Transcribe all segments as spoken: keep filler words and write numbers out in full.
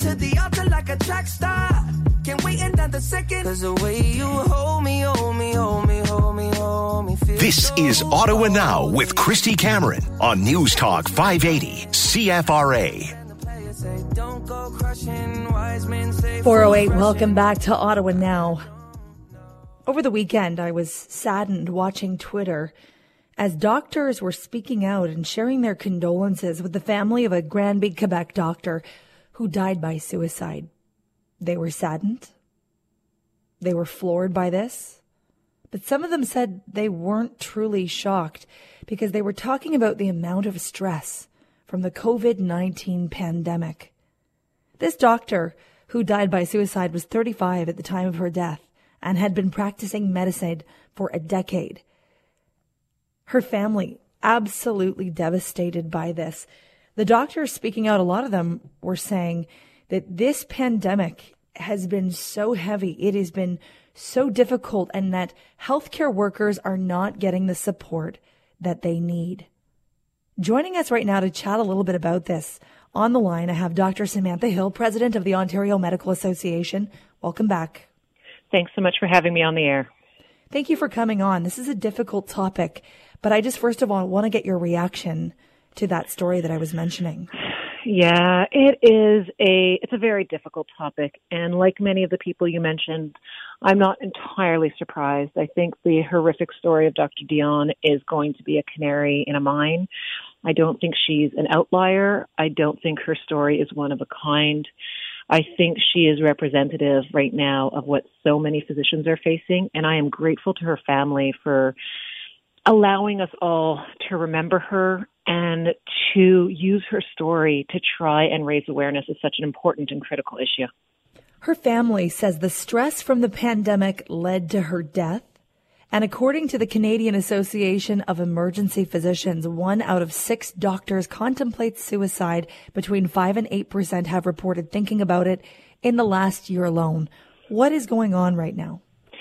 to the altar like a track star. Can't wait another second. Cause the way you hold me, hold me, hold me, hold me, hold me. This is Ottawa Now with Christy Cameron on News Talk five eighty C F R A. four oh eight, welcome back to Ottawa Now. Over the weekend, I was saddened watching Twitter as doctors were speaking out and sharing their condolences with the family of a Granby, Quebec doctor who died by suicide. They were saddened. They were floored by this. But some of them said they weren't truly shocked because they were talking about the amount of stress from the covid nineteen pandemic. This doctor who died by suicide was thirty-five at the time of her death and had been practicing medicine for a decade. Her family absolutely devastated by this. The doctors speaking out, a lot of them were saying that this pandemic has been so heavy, it has been so difficult, and that healthcare workers are not getting the support that they need. Joining us right now to chat a little bit about this, on the line, I have Doctor Samantha Hill, President of the Ontario Medical Association. Welcome back. Thanks so much for having me on the air. Thank you for coming on. This is a difficult topic, but I just first of all want to get your reaction to that story that I was mentioning. Yeah, it is a, it's a very difficult topic. And like many of the people you mentioned, I'm not entirely surprised. I think the horrific story of Doctor Dion is going to be a canary in a mine. I don't think she's an outlier. I don't think her story is one of a kind. I think she is representative right now of what so many physicians are facing. And I am grateful to her family for allowing us all to remember her and to use her story to try and raise awareness of such an important and critical issue. Her family says the stress from the pandemic led to her death. And according to the Canadian Association of Emergency Physicians, one out of six doctors contemplates suicide. Between five and eight percent have reported thinking about it in the last year alone. What is going on right now?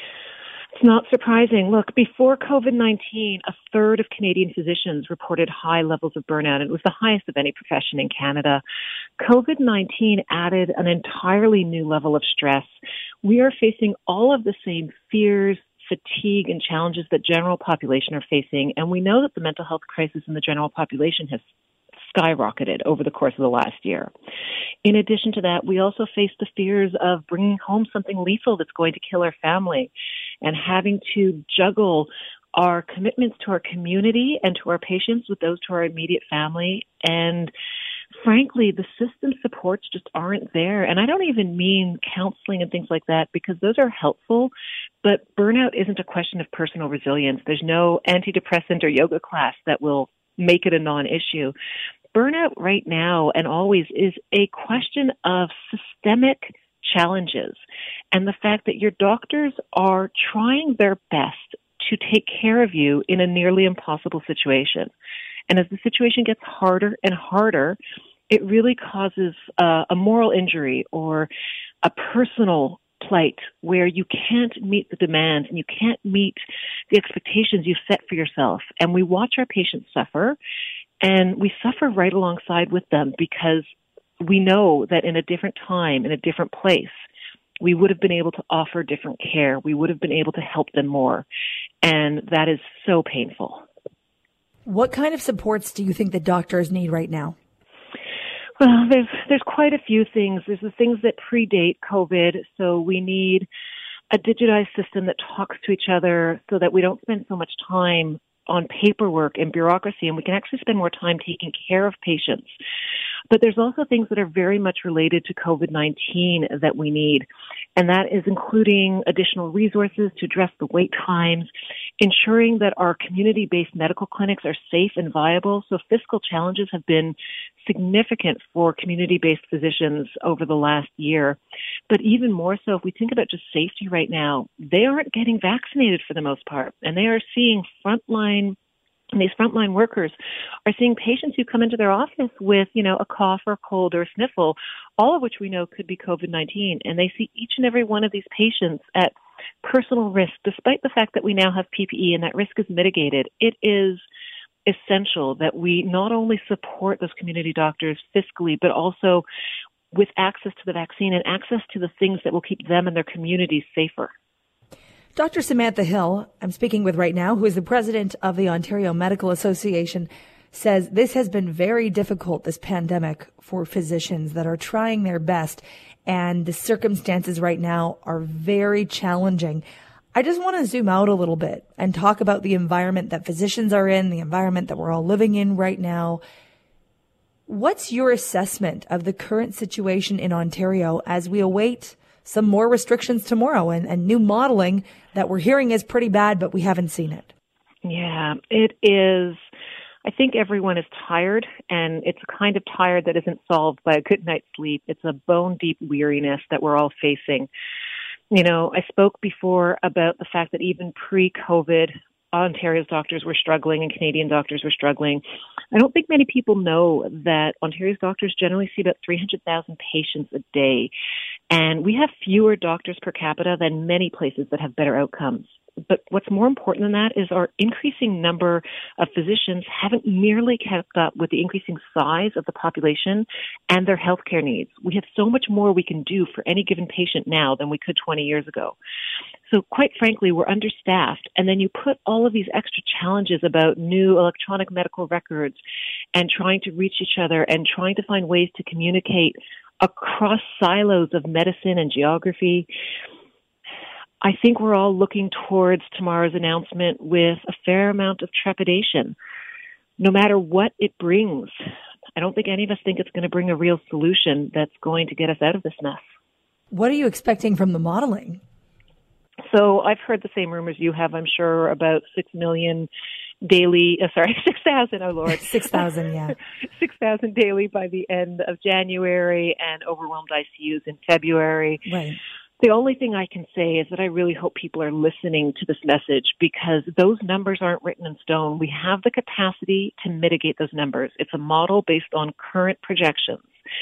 It's not surprising. Look, before covid nineteen, a third of Canadian physicians reported high levels of burnout. It was the highest of any profession in Canada. covid nineteen added an entirely new level of stress. We are facing all of the same fears, fatigue, and challenges that general population are facing. And we know that the mental health crisis in the general population has skyrocketed over the course of the last year. In addition to that, we also face the fears of bringing home something lethal that's going to kill our family and having to juggle our commitments to our community and to our patients with those to our immediate family. And frankly, the system supports just aren't there. And I don't even mean counseling and things like that, because those are helpful. But burnout isn't a question of personal resilience. There's no antidepressant or yoga class that will make it a non-issue. Burnout right now and always is a question of systemic challenges and the fact that your doctors are trying their best to take care of you in a nearly impossible situation. And as the situation gets harder and harder, it really causes uh, a moral injury or a personal plight where you can't meet the demands and you can't meet the expectations you've set for yourself. And we watch our patients suffer, and we suffer right alongside with them because we know that in a different time, in a different place, we would have been able to offer different care. We would have been able to help them more. And that is so painful. What kind of supports do you think that doctors need right now? Well, there's there's quite a few things. There's the things that predate COVID. So we need a digitized system that talks to each other so that we don't spend so much time on paperwork and bureaucracy, and we can actually spend more time taking care of patients. But there's also things that are very much related to covid nineteen that we need, and that is including additional resources to address the wait times, ensuring that our community-based medical clinics are safe and viable. So fiscal challenges have been significant for community-based physicians over the last year. But even more so, if we think about just safety right now, they aren't getting vaccinated for the most part, and they are seeing frontline And these frontline workers are seeing patients who come into their office with, you know, a cough or a cold or a sniffle, all of which we know could be covid nineteen. And they see each and every one of these patients at personal risk, despite the fact that we now have P P E and that risk is mitigated. It is essential that we not only support those community doctors fiscally, but also with access to the vaccine and access to the things that will keep them and their communities safer. Doctor Samantha Hill, I'm speaking with right now, who is the president of the Ontario Medical Association, says this has been very difficult, this pandemic, for physicians that are trying their best. And the circumstances right now are very challenging. I just want to zoom out a little bit and talk about the environment that physicians are in, the environment that we're all living in right now. What's your assessment of the current situation in Ontario as we await some more restrictions tomorrow and, and new modeling that we're hearing is pretty bad, but we haven't seen it? Yeah, it is. I think everyone is tired, and it's a kind of tired that isn't solved by a good night's sleep. It's a bone-deep weariness that we're all facing. You know, I spoke before about the fact that even pre-COVID, Ontario's doctors were struggling and Canadian doctors were struggling. I don't think many people know that Ontario's doctors generally see about three hundred thousand patients a day, and we have fewer doctors per capita than many places that have better outcomes. But what's more important than that is our increasing number of physicians haven't merely kept up with the increasing size of the population and their healthcare needs. We have so much more we can do for any given patient now than we could twenty years ago. So quite frankly, we're understaffed. And then you put all of these extra challenges about new electronic medical records and trying to reach each other and trying to find ways to communicate across silos of medicine and geography. I think we're all looking towards tomorrow's announcement with a fair amount of trepidation, no matter what it brings. I don't think any of us think it's going to bring a real solution that's going to get us out of this mess. What are you expecting from the modeling? So I've heard the same rumors you have, I'm sure, about six million daily, uh, sorry, six thousand, oh Lord. six thousand, yeah. six thousand daily by the end of January and overwhelmed I C Us in February. Right. The only thing I can say is that I really hope people are listening to this message because those numbers aren't written in stone. We have the capacity to mitigate those numbers. It's a model based on current projections.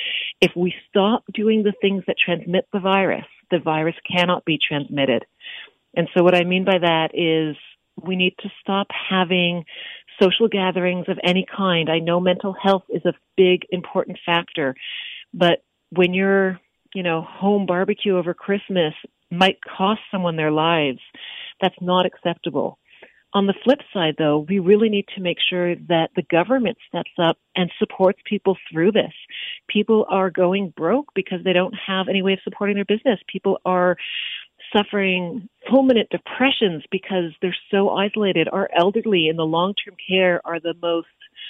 If we stop doing the things that transmit the virus, the virus cannot be transmitted. And so what I mean by that is we need to stop having social gatherings of any kind. I know mental health is a big, important factor, but when you're you know, home barbecue over Christmas might cost someone their lives. That's not acceptable. On the flip side, though, we really need to make sure that the government steps up and supports people through this. People are going broke because they don't have any way of supporting their business. People are suffering fulminant depressions because they're so isolated. Our elderly in the long-term care are the most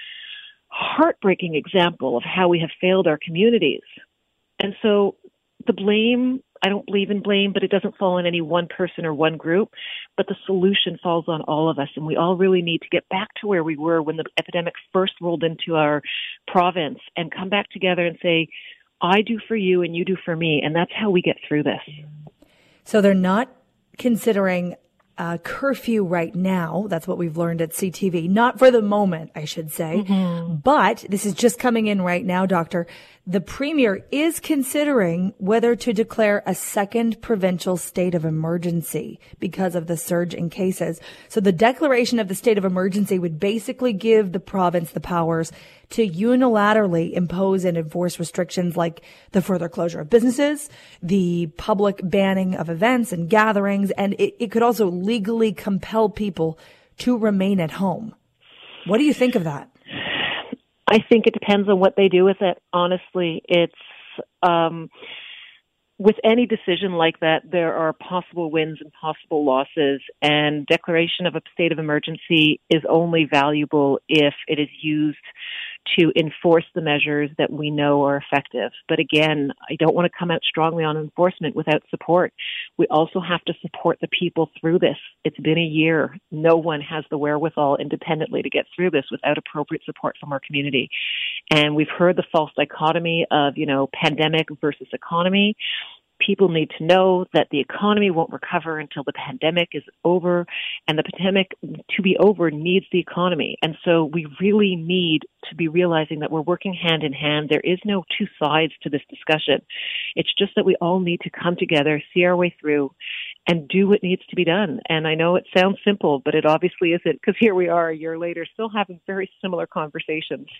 heartbreaking example of how we have failed our communities. And so the blame, I don't believe in blame, but it doesn't fall on any one person or one group. But the solution falls on all of us. And we all really need to get back to where we were when the epidemic first rolled into our province and come back together and say, I do for you and you do for me. And that's how we get through this. So they're not considering a curfew right now. That's what we've learned at C T V. Not for the moment, I should say. Mm-hmm. But this is just coming in right now, Doctor. The Premier is considering whether to declare a second provincial state of emergency because of the surge in cases. So the declaration of the state of emergency would basically give the province the powers to unilaterally impose and enforce restrictions like the further closure of businesses, the public banning of events and gatherings, and it, it could also legally compel people to remain at home. What do you think of that? I think it depends on what they do with it. Honestly, it's um, with any decision like that, there are possible wins and possible losses, and declaration of a state of emergency is only valuable if it is used to enforce the measures that we know are effective. But again, I don't want to come out strongly on enforcement without support. We also have to support the people through this. It's been a year. No one has the wherewithal independently to get through this without appropriate support from our community. And we've heard the false dichotomy of, you know, pandemic versus economy. People need to know that the economy won't recover until the pandemic is over, and the pandemic to be over needs the economy. And so we really need to be realizing that we're working hand in hand. There is no two sides to this discussion. It's just that we all need to come together, see our way through, and do what needs to be done. And I know it sounds simple, but it obviously isn't, because here we are a year later still having very similar conversations.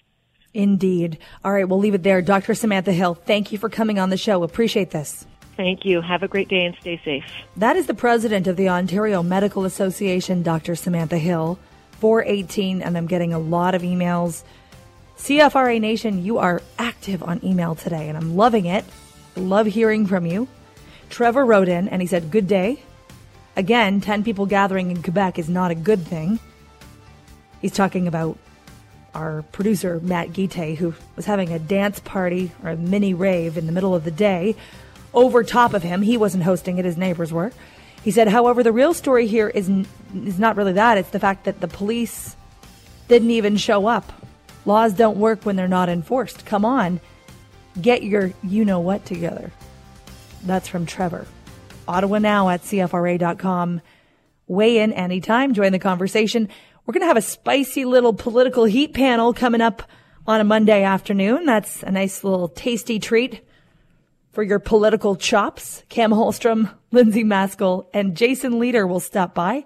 Indeed. All right, we'll leave it there. Doctor Samantha Hill, thank you for coming on the show. Appreciate this. Thank you. Have a great day and stay safe. That is the president of the Ontario Medical Association, Doctor Samantha Hill, four eighteen, and I'm getting a lot of emails. C F R A Nation, you are active on email today, and I'm loving it. Love hearing from you. Trevor wrote in, and he said, good day. Again, ten people gathering in Quebec is not a good thing. He's talking about our producer, Matt Guite, who was having a dance party or a mini rave in the middle of the day over top of him. He wasn't hosting it, his neighbors were. He said, however, the real story here is, is not really that. It's the fact that the police didn't even show up. Laws don't work when they're not enforced. Come on, get your you-know-what together. That's from Trevor. Ottawa Now at C F R A dot com. Weigh in anytime. Join the conversation. We're going to have a spicy little political heat panel coming up on a Monday afternoon. That's a nice little tasty treat for your political chops. Cam Holstrom, Lindsay Maskell, and Jason Leader will stop by.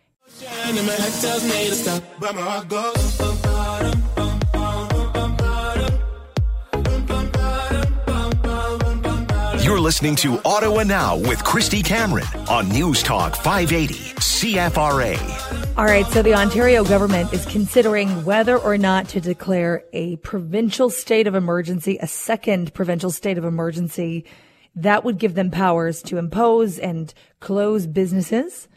You're listening to Ottawa Now with Christy Cameron on News Talk five eighty C F R A. All right, so the Ontario government is considering whether or not to declare a provincial state of emergency, a second provincial state of emergency. That would give them powers to impose and close businesses,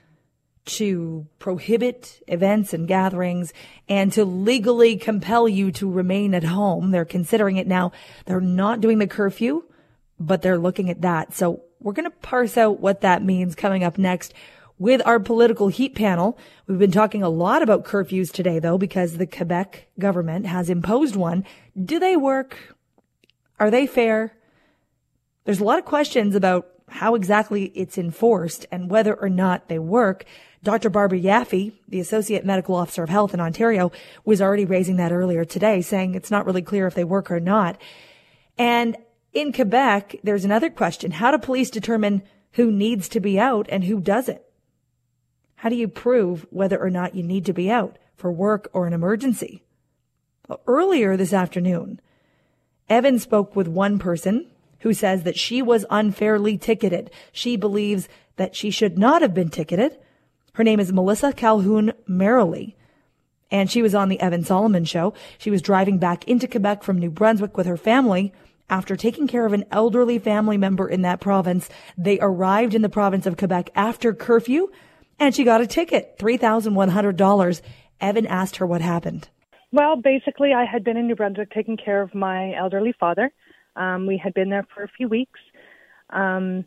to prohibit events and gatherings, and to legally compel you to remain at home. They're considering it now. They're not doing the curfew, but they're looking at that. So we're going to parse out what that means coming up next with our political heat panel. We've been talking a lot about curfews today, though, because the Quebec government has imposed one. Do they work? Are they fair? There's a lot of questions about how exactly it's enforced and whether or not they work. Doctor Barbara Yaffe, the Associate Medical Officer of Health in Ontario, was already raising that earlier today, saying it's not really clear if they work or not. And in Quebec, there's another question. How do police determine who needs to be out and who doesn't? How do you prove whether or not you need to be out for work or an emergency? Well, earlier this afternoon, Evan spoke with one person who says that she was unfairly ticketed. She believes that she should not have been ticketed. Her name is Melissa Calhoun Merrily, and she was on the Evan Solomon Show. She was driving back into Quebec from New Brunswick with her family after taking care of an elderly family member in that province. They arrived in the province of Quebec after curfew, and she got a ticket, three thousand one hundred dollars. Evan asked her what happened. Well, basically, I had been in New Brunswick taking care of my elderly father. Um, we had been there for a few weeks. Um,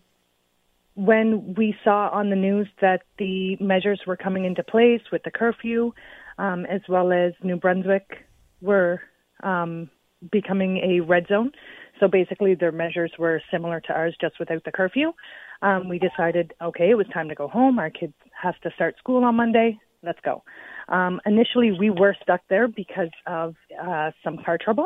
when we saw on the news that the measures were coming into place with the curfew, um, as well as New Brunswick were um, becoming a red zone, so basically their measures were similar to ours, just without the curfew, um, we decided, okay, it was time to go home. Our kids have to start school on Monday. Let's go. Um, initially, we were stuck there because of uh, some car trouble,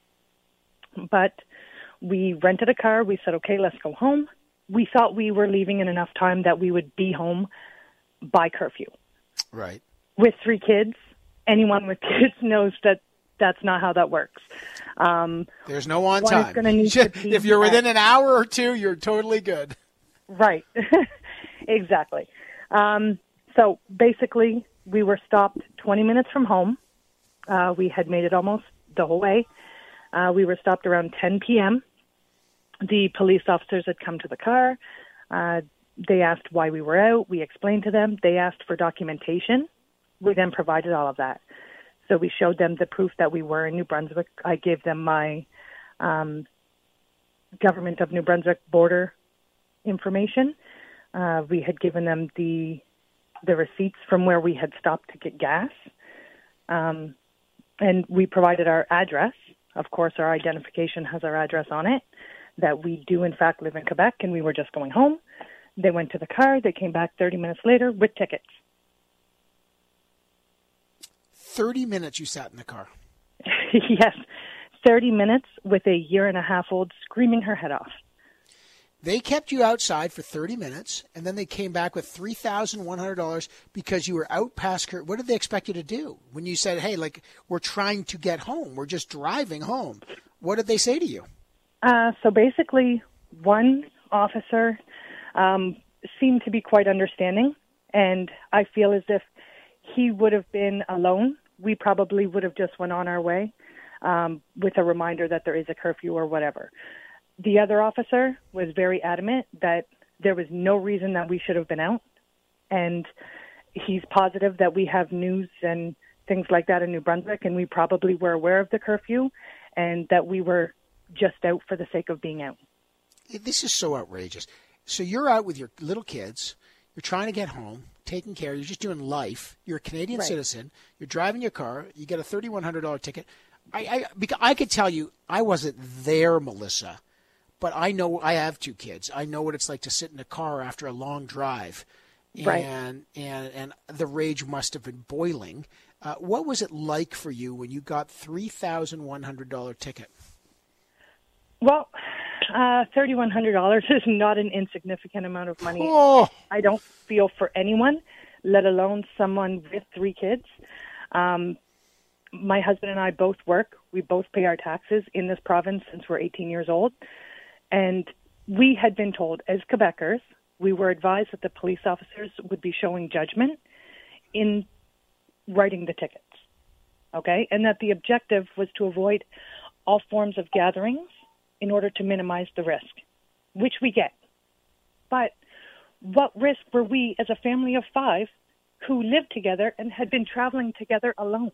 but we rented a car. We said, okay, let's go home. We thought we were leaving in enough time that we would be home by curfew. Right. With three kids, anyone with kids knows that that's not how that works. Um, There's no on time. If you're within an hour or two, you're totally good. Right. Exactly. Um, so basically, we were stopped twenty minutes from home. Uh, we had made it almost the whole way. Uh, we were stopped around ten p.m. The police officers had come to the car. Uh, they asked why we were out. We explained to them. They asked for documentation. We then provided all of that. So we showed them the proof that we were in New Brunswick. I gave them my um, Government of New Brunswick border information. Uh, we had given them the the receipts from where we had stopped to get gas. Um, and we provided our address. Of course, our identification has our address on it, that we do, in fact, live in Quebec, and we were just going home. They went to the car. They came back thirty minutes later with tickets. thirty minutes you sat in the car. Yes, thirty minutes with a year and a half old screaming her head off. They kept you outside for thirty minutes, and then they came back with three thousand one hundred dollars because you were out past Cur- What did they expect you to do when you said, hey, like, we're trying to get home. We're just driving home. What did they say to you? Uh, so basically, one officer um, seemed to be quite understanding, and I feel as if he would have been alone. We probably would have just went on our way um, with a reminder that there is a curfew or whatever. The other officer was very adamant that there was no reason that we should have been out, and he's positive that we have news and things like that in New Brunswick, and we probably were aware of the curfew and that we were just out for the sake of being out. This is so outrageous. So you're out with your little kids. You're trying to get home, taking care. You're just doing life. You're a Canadian Right. citizen. You're driving your car. You get a three thousand one hundred dollars ticket. I, I, because I could tell you I wasn't there, Melissa, but I know I have two kids. I know what it's like to sit in a car after a long drive. Right. And, and, and the rage must have been boiling. Uh, what was it like for you when you got three thousand one hundred dollars ticket? Well, uh, three thousand one hundred dollars is not an insignificant amount of money. Oh. I don't feel for anyone, let alone someone with three kids. Um, my husband and I both work. We both pay our taxes in this province since we're eighteen years old. And we had been told, as Quebecers, we were advised that the police officers would be showing judgment in writing the tickets, okay? And that the objective was to avoid all forms of gatherings in order to minimize the risk, which we get. But what risk were we as a family of five who lived together and had been traveling together alone?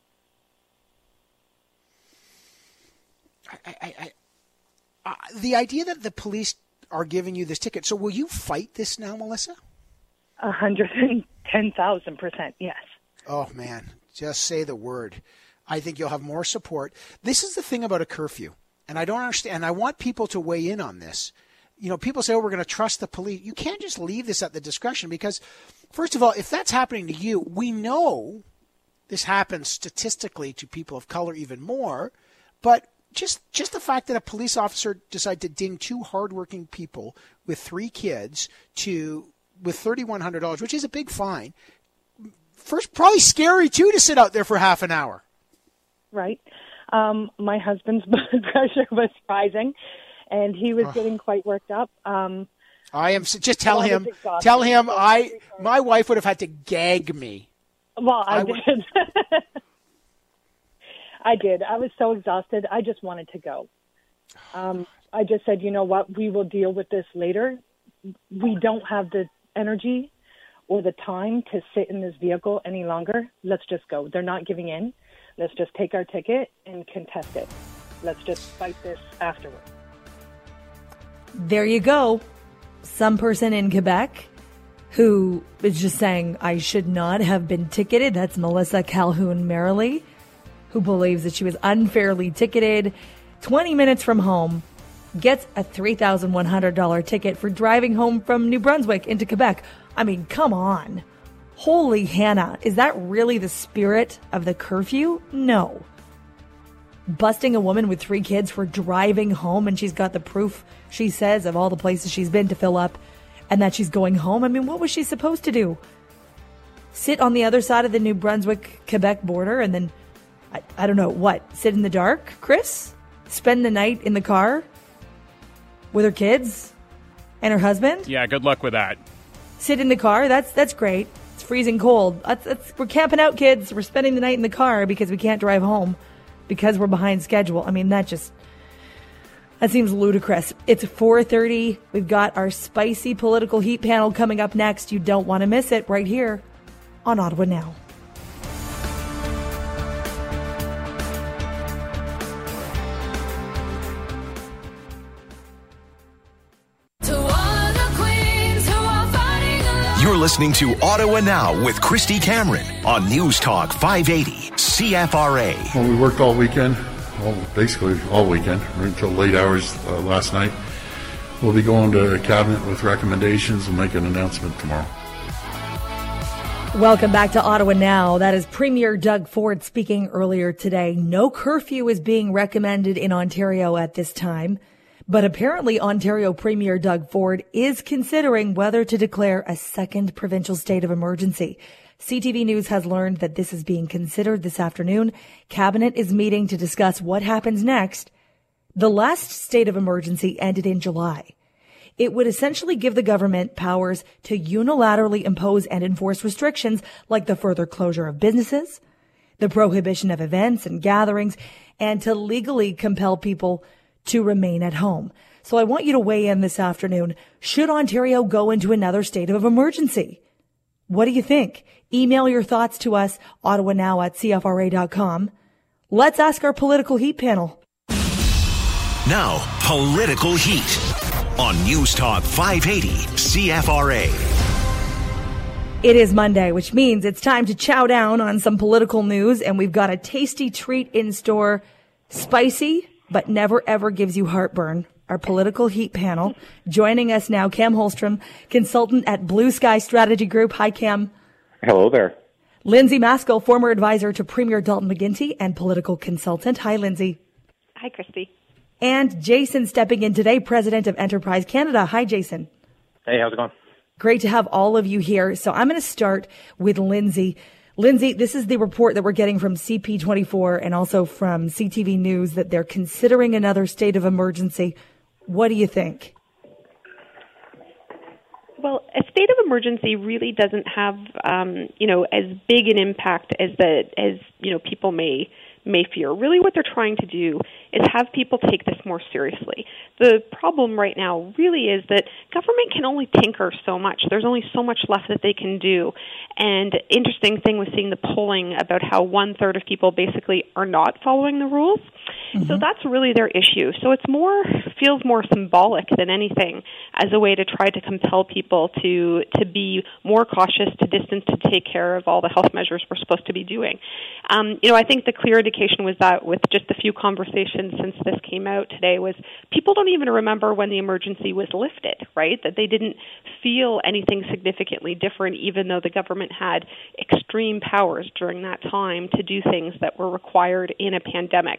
I, I, I, uh, the idea that the police are giving you this ticket. So will you fight this now, Melissa? A hundred and ten thousand percent, yes. Oh, man, just say the word. I think you'll have more support. This is the thing about a curfew, and I don't understand. And I want people to weigh in on this. You know, people say, oh, we're going to trust the police. You can't just leave this at the discretion because, first of all, if that's happening to you, we know this happens statistically to people of color even more, but just just the fact that a police officer decided to ding two hardworking people with three kids to with three thousand one hundred dollars, which is a big fine, first, probably scary, too, to sit out there for half an hour. Right. Um, my husband's blood pressure was rising, and he was oh. getting quite worked up. Um, I am just tell him, tell him I my wife would have had to gag me. Well, I, I did. would... I did. I was so exhausted. I just wanted to go. Um, I just said, you know what? We will deal with this later. We don't have the energy or the time to sit in this vehicle any longer. Let's just go. They're not giving in. Let's just take our ticket and contest it. Let's just fight this afterward. There you go. Some person in Quebec who is just saying, I should not have been ticketed. That's Melissa Calhoun Merrily, who believes that she was unfairly ticketed twenty minutes from home, gets a three thousand one hundred dollars ticket for driving home from New Brunswick into Quebec. I mean, come on. Holy Hannah, is that really the spirit of the curfew? No. Busting a woman with three kids for driving home, and she's got the proof, she says, of all the places she's been to fill up, and that she's going home. I mean, what was she supposed to do? Sit on the other side of the New Brunswick-Quebec border and then, I, I don't know, what, sit in the dark, Chris? Spend the night in the car with her kids and her husband? Yeah, good luck with that. Sit in the car? That's that's great. It's freezing cold. That's, that's, we're camping out, kids. We're spending the night in the car because we can't drive home because we're behind schedule. I mean, that just, that seems ludicrous. It's four thirty. We've got our spicy political heat panel coming up next. You don't want to miss it right here on Ottawa Now. You're listening to Ottawa Now with Christy Cameron on News Talk five eighty C F R A. Well, we worked all weekend, all, basically all weekend, right until late hours uh, last night. We'll be going to Cabinet with recommendations and make an announcement tomorrow. Welcome back to Ottawa Now. That is Premier Doug Ford speaking earlier today. No curfew is being recommended in Ontario at this time. But apparently Ontario Premier Doug Ford is considering whether to declare a second provincial state of emergency. C T V News has learned that this is being considered this afternoon. Cabinet is meeting to discuss what happens next. The last state of emergency ended in July. It would essentially give the government powers to unilaterally impose and enforce restrictions like the further closure of businesses, the prohibition of events and gatherings, and to legally compel people to remain at home. So I want you to weigh in this afternoon. Should Ontario go into another state of emergency? What do you think? Email your thoughts to us, Ottawa Now at C F R A dot com. Let's ask our political heat panel. Now, Political Heat on News Talk five eighty C F R A. It is Monday, which means it's time to chow down on some political news, and we've got a tasty treat in store. Spicy, but never ever gives you heartburn. Our political heat panel. Joining us now, Cam Holstrom, consultant at Blue Sky Strategy Group. Hi, Cam. Hello there. Lindsay Maskell, former advisor to Premier Dalton McGuinty and political consultant. Hi, Lindsay. Hi, Christy. And Jason stepping in today, president of Enterprise Canada. Hi, Jason. Hey, how's it going? Great to have all of you here. So I'm going to start with Lindsay. Lindsay, this is the report that we're getting from C P twenty-four and also from C T V News that they're considering another state of emergency. What do you think? Well, a state of emergency really doesn't have, um, you know, as big an impact as the as you know people may may fear. Really, what they're trying to do is have people take this more seriously. The problem right now really is that government can only tinker so much. There's only so much left that they can do. And interesting thing was seeing the polling about how one third of people basically are not following the rules. Mm-hmm. So that's really their issue. So it's more feels more symbolic than anything as a way to try to compel people to to be more cautious, to distance, to take care of all the health measures we're supposed to be doing. Um, you know, I think the clear indication was that with just a few conversations since this came out today was people don't even remember when the emergency was lifted, right? That they didn't feel anything significantly different, even though the government had extreme powers during that time to do things that were required in a pandemic.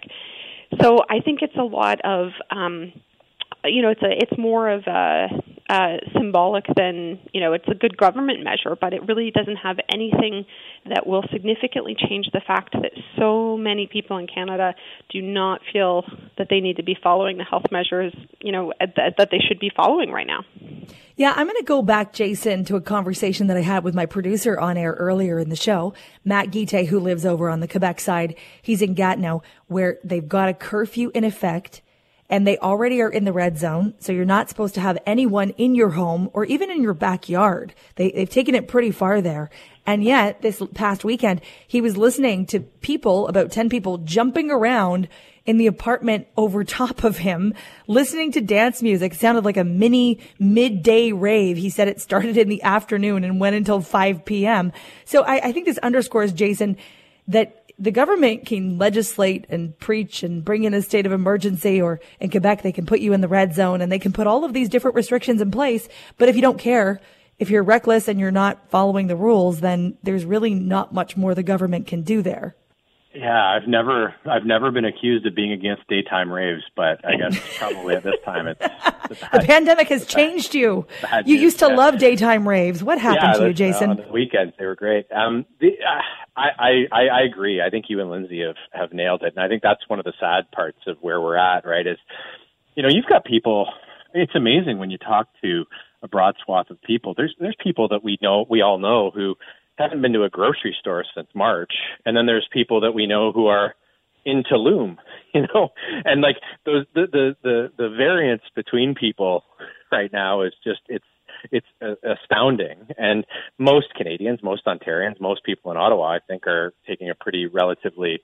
So I think it's a lot of, um, you know, it's a it's more of a, uh, symbolic than, you know, it's a good government measure, but it really doesn't have anything that will significantly change the fact that so many people in Canada do not feel that they need to be following the health measures, you know, that, that they should be following right now. Yeah, I'm going to go back, Jason, to a conversation that I had with my producer on air earlier in the show, Matt Guite, who lives over on the Quebec side. He's in Gatineau, where they've got a curfew in effect, and they already are in the red zone. So you're not supposed to have anyone in your home or even in your backyard. They, they've taken it pretty far there. And yet, this past weekend, he was listening to people, about ten people, jumping around in the apartment over top of him, listening to dance music. It sounded like a mini midday rave. He said it started in the afternoon and went until five p.m. So I, I think this underscores, Jason, that the government can legislate and preach and bring in a state of emergency, or in Quebec, they can put you in the red zone and they can put all of these different restrictions in place. But if you don't care, if you're reckless and you're not following the rules, then there's really not much more the government can do there. Yeah, I've never, I've never been accused of being against daytime raves, but I guess probably at this time it's, it's bad, the pandemic has changed you. You news, used to yeah. love daytime raves. What happened yeah, to you, Jason? Uh, on the weekends, they were great. Um, the, uh, I, I, I agree. I think you and Lindsay have, have nailed it, and I think that's one of the sad parts of where we're at. Right? Is, you know, you've got people. It's amazing when you talk to a broad swath of people. There's, there's people that we know, we all know who haven't been to a grocery store since March. And then there's people that we know who are in Tulum, you know, and like those, the, the, the, the variance between people right now is just, it's, it's astounding. And most Canadians, most Ontarians, most people in Ottawa, I think, are taking a pretty relatively,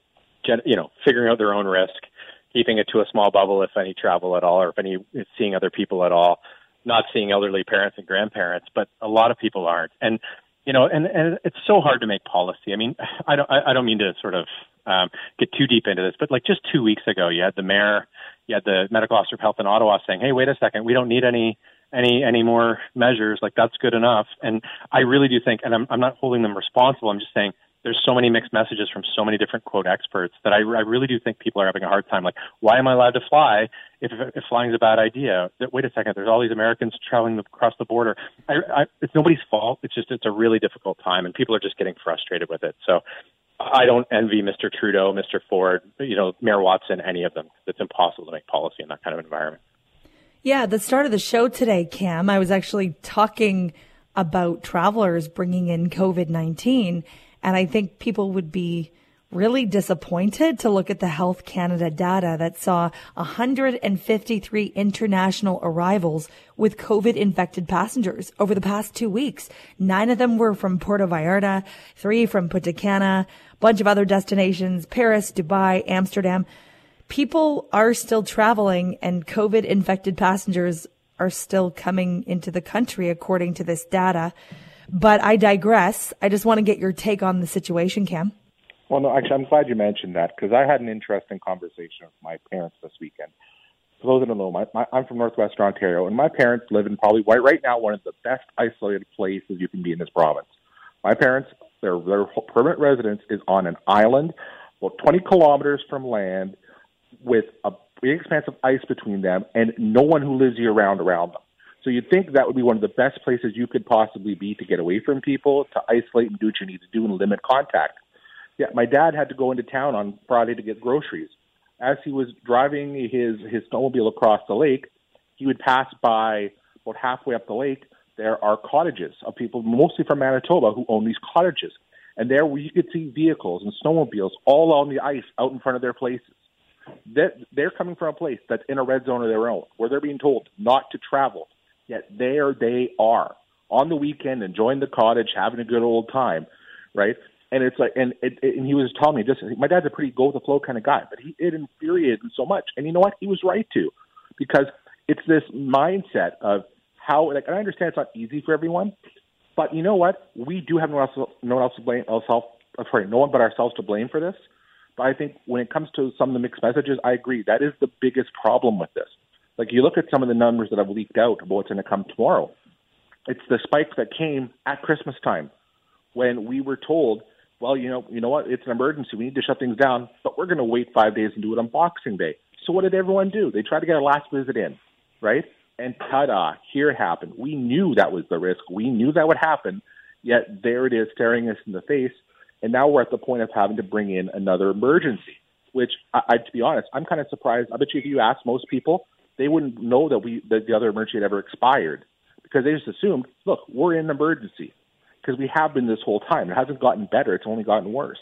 you know, figuring out their own risk, keeping it to a small bubble, if any travel at all, or if any seeing other people at all, not seeing elderly parents and grandparents, but a lot of people aren't. And, you know, and, and it's so hard to make policy. I mean, I don't, I don't mean to sort of um, get too deep into this, but like just two weeks ago, you had the mayor, you had the medical officer of health in Ottawa saying, hey, wait a second, we don't need any, any, any more measures. Like, that's good enough. And I really do think, and I'm, I'm not holding them responsible. I'm just saying there's so many mixed messages from so many different, quote, experts that I, I really do think people are having a hard time. Like, why am I allowed to fly if, if flying is a bad idea? Wait a second, there's all these Americans traveling across the border. I, I, it's nobody's fault. It's just, it's a really difficult time, and people are just getting frustrated with it. So I don't envy Mister Trudeau, Mister Ford, you know, Mayor Watson, any of them. It's impossible to make policy in that kind of environment. Yeah, at the start of the show today, Cam, I was actually talking about travelers bringing in COVID nineteen. And I think people would be really disappointed to look at the Health Canada data that saw one hundred fifty-three international arrivals with COVID-infected passengers over the past two weeks. Nine of them were from Puerto Vallarta, three from Punta Cana, a bunch of other destinations, Paris, Dubai, Amsterdam. People are still traveling, and COVID-infected passengers are still coming into the country, according to this data. But I digress. I just want to get your take on the situation, Cam. Well, no, actually, I'm glad you mentioned that, because I had an interesting conversation with my parents this weekend. For those that don't know, my, my, I'm from Northwestern Ontario, and my parents live in probably right, right now one of the best isolated places you can be in this province. My parents, their, their permanent residence is on an island about twenty kilometers from land with a big expanse of ice between them and no one who lives year-round around them. So you'd think that would be one of the best places you could possibly be to get away from people, to isolate and do what you need to do and limit contact. Yeah, my dad had to go into town on Friday to get groceries. As he was driving his, his snowmobile across the lake, he would pass by about halfway up the lake. There are cottages of people, mostly from Manitoba, who own these cottages. And there you could see vehicles and snowmobiles all on the ice out in front of their places. They're, they're coming from a place that's in a red zone of their own, where they're being told not to travel. Yet there they are on the weekend, enjoying the cottage, having a good old time, right? And it's like, and it, it, and he was telling me, just my dad's a pretty go with the flow kind of guy, but he it infuriated him so much. And you know what? He was right to, because it's this mindset of how. Like, I understand it's not easy for everyone, but you know what? We do have no one else, no one else to blame. Ourselves, sorry, no one but ourselves to blame for this. But I think when it comes to some of the mixed messages, I agree that is the biggest problem with this. Like, you look at some of the numbers that have leaked out about what's going to come tomorrow. It's the spike that came at Christmas time when we were told, well, you know, you know what? It's an emergency. We need to shut things down, but we're going to wait five days and do it on Boxing Day. So what did everyone do? They tried to get a last visit in, right? And ta-da, here it happened. We knew that was the risk. We knew that would happen, yet there it is staring us in the face. And now we're at the point of having to bring in another emergency, which, I, I, to be honest, I'm kind of surprised. I bet you if you ask most people, they wouldn't know that we that the other emergency had ever expired, because they just assumed, look, we're in an emergency, because we have been this whole time. It hasn't gotten better. It's only gotten worse.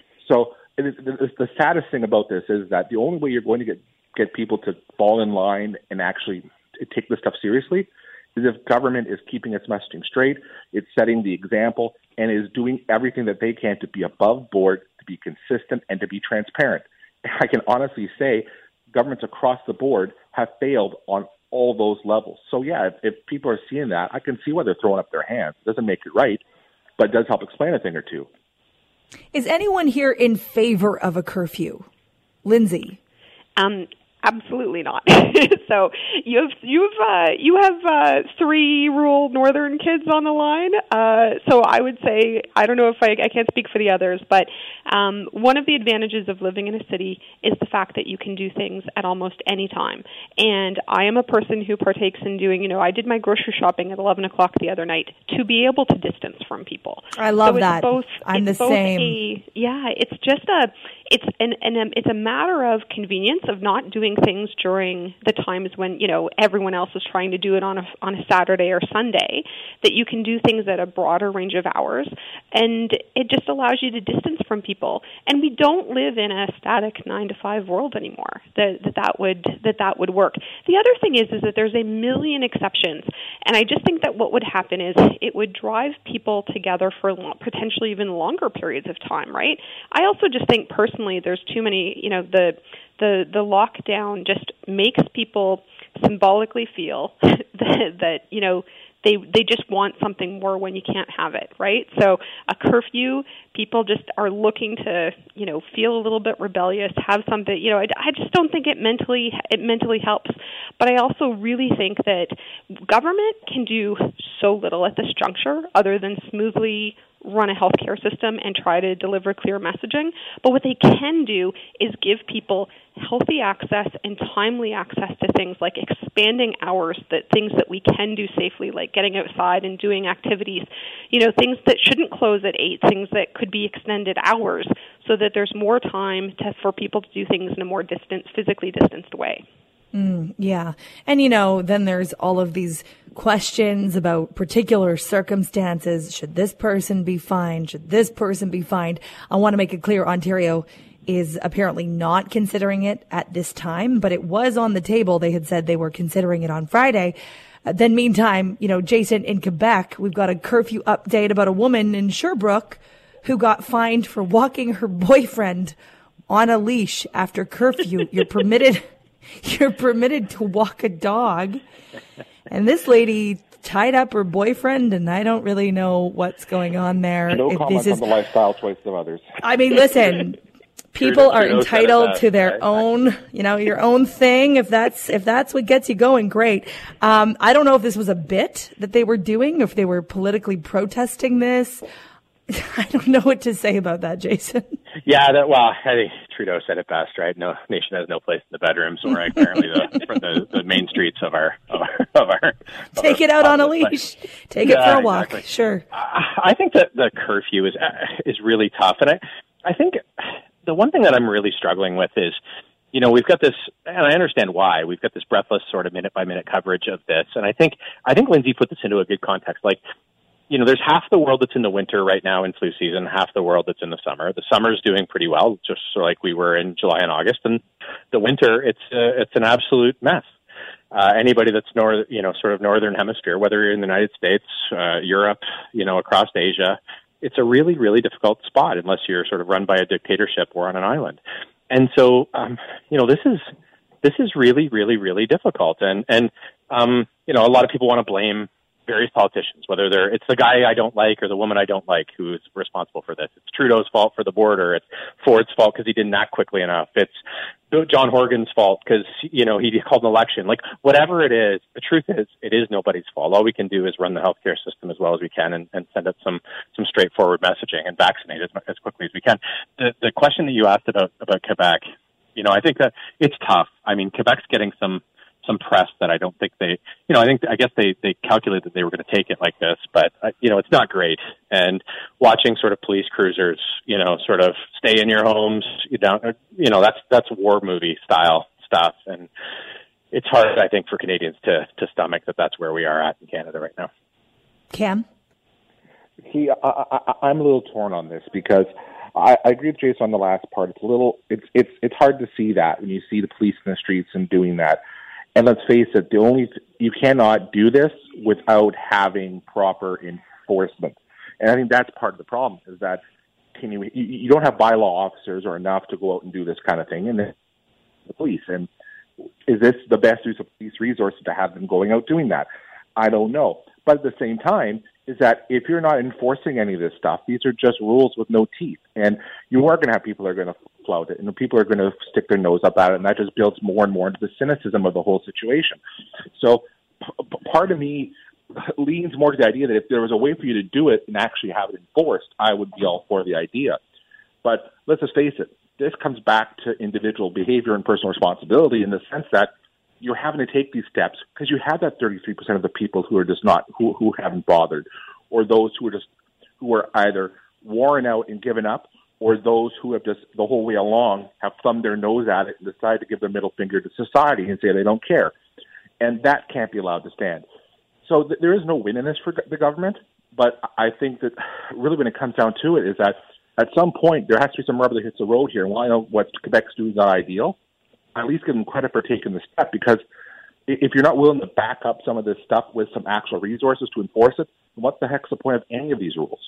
So it is, it's the saddest thing about this is that the only way you're going to get, get people to fall in line and actually take this stuff seriously is if government is keeping its messaging straight, it's setting the example, and is doing everything that they can to be above board, to be consistent, and to be transparent. I can honestly say governments across the board have failed on all those levels. So, yeah, if, if people are seeing that, I can see why they're throwing up their hands. It doesn't make it right, but it does help explain a thing or two. Is anyone here in favor of a curfew? Lindsay? Um, absolutely not. So you have you have uh, you have uh, three rural northern kids on the line. Uh, so I would say, I don't know if I, I can't speak for the others, but um, one of the advantages of living in a city is the fact that you can do things at almost any time. And I am a person who partakes in doing, you know, I did my grocery shopping at eleven o'clock the other night to be able to distance from people. I love so that. Both, I'm the both same. A, yeah, it's just a it's an, an um, it's a matter of convenience of not doing things during the times when, you know, everyone else is trying to do it on a on a Saturday or Sunday, that you can do things at a broader range of hours, and it just allows you to distance from people. And we don't live in a static nine to five world anymore. That that, that would that that would work. The other thing is is that there's a million exceptions, and I just think that what would happen is it would drive people together for long, potentially even longer periods of time. Right? I also just think personally there's too many. You know, the the the lockdown just makes people symbolically feel that, that you know they they just want something more when you can't have it, right? So a curfew, people just are looking to, you know, feel a little bit rebellious, have something, you know, I, I just don't think it mentally it mentally helps. But I also really think that government can do so little at this juncture other than smoothly run a healthcare system and try to deliver clear messaging. But what they can do is give people healthy access and timely access to things like expanding hours, that things that we can do safely, like getting outside and doing activities, you know, things that shouldn't close at eight, things that could be extended hours, so that there's more time to, for people to do things in a more distant, physically distanced way. Mm, yeah. And, you know, then there's all of these questions about particular circumstances. Should this person be fined? Should this person be fined? I want to make it clear, Ontario is apparently not considering it at this time, but it was on the table. They had said they were considering it on Friday. Uh, then meantime, you know, Jason, in Quebec, we've got a curfew update about a woman in Sherbrooke who got fined for walking her boyfriend on a leash after curfew. You're permitted, you're permitted to walk a dog. And this lady tied up her boyfriend, and I don't really know what's going on there. No if comment this is, on the lifestyle choices of others. I mean, listen, people are entitled to their own, you know, your own thing. If that's, if that's what gets you going, great. Um, I don't know if this was a bit that they were doing, if they were politically protesting this. I don't know what to say about that, Jason. Yeah, that, well, I think Trudeau said it best, right? No nation has no place in the bedrooms, or apparently the, the the main streets of our of our. Of our Take of it our, out on a leash. Take yeah, it for a walk. Exactly. Sure. I think that the curfew is is really tough, and I I think the one thing that I'm really struggling with is, you know, we've got this, and I understand why, we've got this breathless sort of minute by minute coverage of this, and I think I think Lindsay put this into a good context, like. You know, there's half the world that's in the winter right now in flu season, half the world that's in the summer. The summer's doing pretty well, just sort of like we were in July and August. And the winter, it's uh, it's an absolute mess. Uh, anybody that's north, you know, sort of northern hemisphere, whether you're in the United States, uh, Europe, you know, across Asia, it's a really, really difficult spot unless you're sort of run by a dictatorship or on an island. And so, um, you know, this is this is really, really, really difficult. And and um, you know, a lot of people want to blame various politicians, whether they're it's the guy I don't like or the woman I don't like who is responsible for this. It's Trudeau's fault for the border. It's Ford's fault because he didn't act quickly enough. It's John Horgan's fault because, you know, he called an election. Like, whatever it is, the truth is, it is nobody's fault. All we can do is run the healthcare system as well as we can and, and send out some some straightforward messaging and vaccinate as, as quickly as we can. The the question that you asked about about Quebec, you know, I think that it's tough. I mean, Quebec's getting some. some press that I don't think they, you know, I think, I guess they, they calculated that they were going to take it like this, but, uh, you know, it's not great. And watching sort of police cruisers, you know, sort of stay in your homes, you know, you know, that's, that's war movie style stuff. And it's hard, I think, for Canadians to, to stomach that that's where we are at in Canada right now. Cam? He, I, I, I'm a little torn on this because I, I agree with Jason on the last part. It's a little, it's, it's, it's hard to see that when you see the police in the streets and doing that. And let's face it, the only you cannot do this without having proper enforcement. And I think that's part of the problem is that can you you, you don't have bylaw officers or enough to go out and do this kind of thing, and then the police. And is this the best use of police resources to have them going out doing that? I don't know. But at the same time, is that if you're not enforcing any of this stuff, these are just rules with no teeth. And you are going to have people that are going to flout it, and people are going to stick their nose up at it, and that just builds more and more into the cynicism of the whole situation. So p- part of me leans more to the idea that if there was a way for you to do it and actually have it enforced, I would be all for the idea. But let's just face it, this comes back to individual behavior and personal responsibility in the sense that you're having to take these steps because you have that thirty-three percent of the people who are just not, who, who haven't bothered, or those who are just, who are either worn out and given up, or those who have just the whole way along have thumbed their nose at it and decided to give their middle finger to society and say they don't care. And that can't be allowed to stand. So th- there is no win in this for the government, but I think that really when it comes down to it is that at some point there has to be some rubber that hits the road here. And while I know what Quebec's doing is not ideal, at least give them credit for taking the step, because if you're not willing to back up some of this stuff with some actual resources to enforce it, what the heck's the point of any of these rules?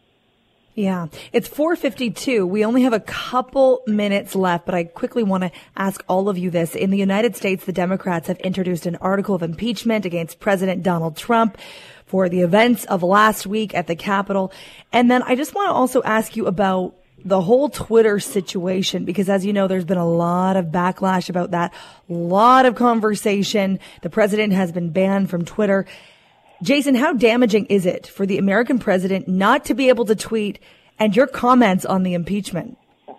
Yeah, it's four fifty-two. We only have a couple minutes left, but I quickly want to ask all of you this. In the United States, the Democrats have introduced an article of impeachment against President Donald Trump for the events of last week at the Capitol. And then I just want to also ask you about the whole Twitter situation, because as you know, there's been a lot of backlash about that, a lot of conversation. The president has been banned from Twitter. Jason, how damaging is it for the American president not to be able to tweet, and your comments on the impeachment?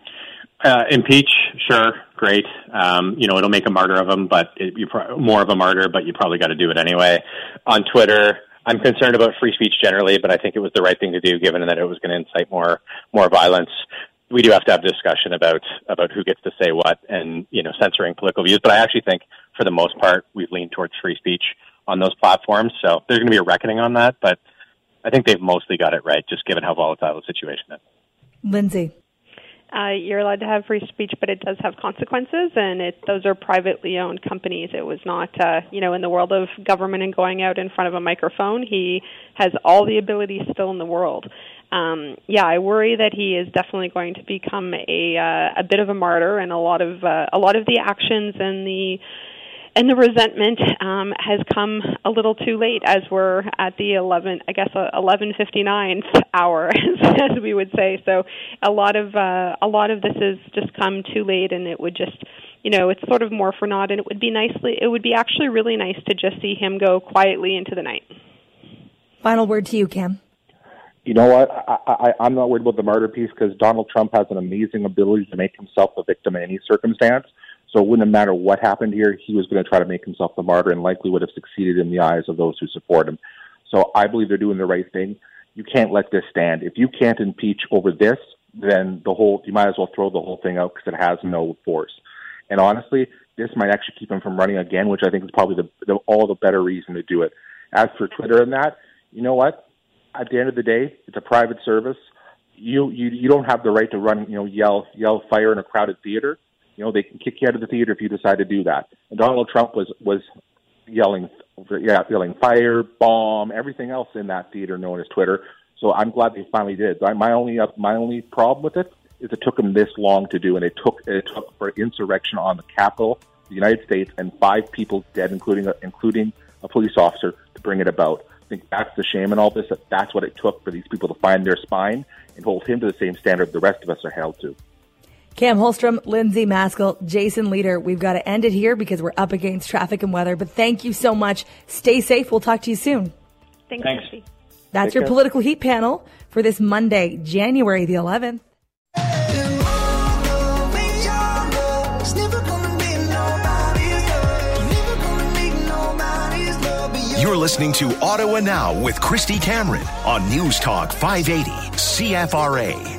Uh, impeach, sure, great. Um, you know, it'll make a martyr of him, but it, you pro- more of a martyr, but you probably got to do it anyway. On Twitter, I'm concerned about free speech generally, but I think it was the right thing to do, given that it was going to incite more more violence. We do have to have a discussion about about who gets to say what, and you know, censoring political views. But I actually think, for the most part, we've leaned towards free speech on those platforms. So there's going to be a reckoning on that, but I think they've mostly got it right, just given how volatile the situation is. Lindsay. Uh, you're allowed to have free speech, but it does have consequences, and it, those are privately owned companies. It was not, uh, you know, in the world of government and going out in front of a microphone. He has all the abilities still in the world. Um, yeah, I worry that he is definitely going to become a uh, a bit of a martyr, and a lot of uh, a lot of the actions and the And the resentment um, has come a little too late, as we're at the eleven, I guess, eleven fifty-nine hour, as we would say. So a lot of uh, a lot of this has just come too late, and it would just, you know, it's sort of more for naught. And it would be nicely, it would be actually really nice to just see him go quietly into the night. Final word to you, Cam. You know what? I, I, I'm not worried about the martyr piece, because Donald Trump has an amazing ability to make himself a victim in any circumstance. So it wouldn't matter what happened here. He was going to try to make himself the martyr, and likely would have succeeded in the eyes of those who support him. So I believe they're doing the right thing. You can't let this stand. If you can't impeach over this, then the whole you might as well throw the whole thing out, because it has no force. And honestly, this might actually keep him from running again, which I think is probably the, the all the better reason to do it. As for Twitter and that, you know what? At the end of the day, it's a private service. You you you don't have the right to run, you know, yell yell fire in a crowded theater. You know, they can kick you out of the theater if you decide to do that. And Donald Trump was was yelling, yeah, yelling fire, bomb, everything else in that theater known as Twitter. So I'm glad they finally did. My only my only problem with it is it took them this long to do, and it took it took for insurrection on the Capitol, the United States, and five people dead, including a, including a police officer, to bring it about. I think that's the shame in all this. That that's what it took for these people to find their spine and hold him to the same standard the rest of us are held to. Cam Holstrom, Lindsay Maskell, Jason Leader. We've got to end it here because we're up against traffic and weather. But thank you so much. Stay safe. We'll talk to you soon. Thanks. Thanks. That's Take your care. Political Heat panel for this Monday, January the eleventh. You're listening to Ottawa Now with Christy Cameron on News Talk five eighty C F R A.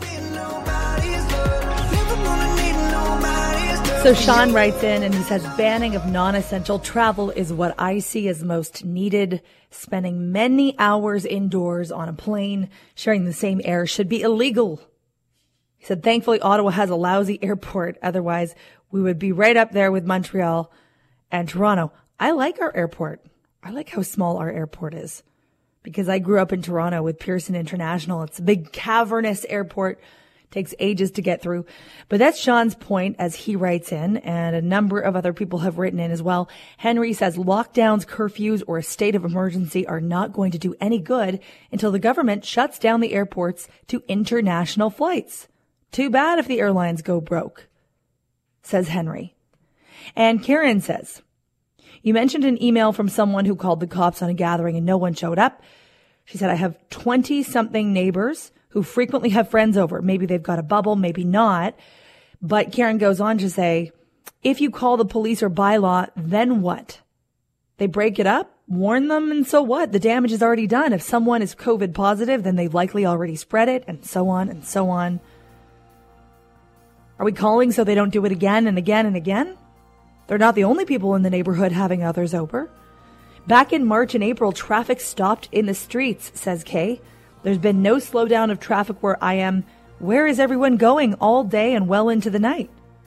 So Sean writes in and he says, banning of non-essential travel is what I see as most needed. Spending many hours indoors on a plane, sharing the same air should be illegal. He said, thankfully, Ottawa has a lousy airport. Otherwise, we would be right up there with Montreal and Toronto. I like our airport. I like how small our airport is because I grew up in Toronto with Pearson International. It's a big cavernous airport. Takes ages to get through. But that's Sean's point as he writes in, and a number of other people have written in as well. Henry says lockdowns, curfews, or a state of emergency are not going to do any good until the government shuts down the airports to international flights. Too bad if the airlines go broke, says Henry. And Karen says, you mentioned an email from someone who called the cops on a gathering and no one showed up. She said, I have twenty-something neighbors who frequently have friends over. Maybe they've got a bubble, maybe not. But Karen goes on to say, if you call the police or bylaw, then what? They break it up, warn them, and so what? The damage is already done. If someone is COVID positive, then they've likely already spread it, and so on and so on. Are we calling so they don't do it again and again and again? They're not the only people in the neighborhood having others over. Back in March and April, traffic stopped in the streets, says Kay. There's been no slowdown of traffic where I am. Where is everyone going all day and well into the night?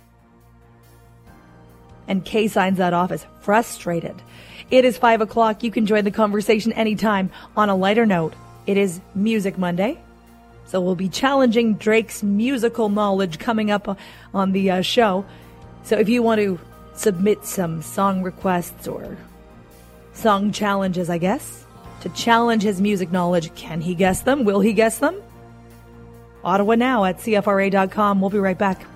And Kay signs that off as frustrated. It is five o'clock. You can join the conversation anytime. On a lighter note, it is Music Monday. So we'll be challenging Drake's musical knowledge coming up on the uh, show. So if you want to submit some song requests or song challenges, I guess, to challenge his music knowledge. Can he guess them? Will he guess them? Ottawa Now at C F R A dot com. We'll be right back.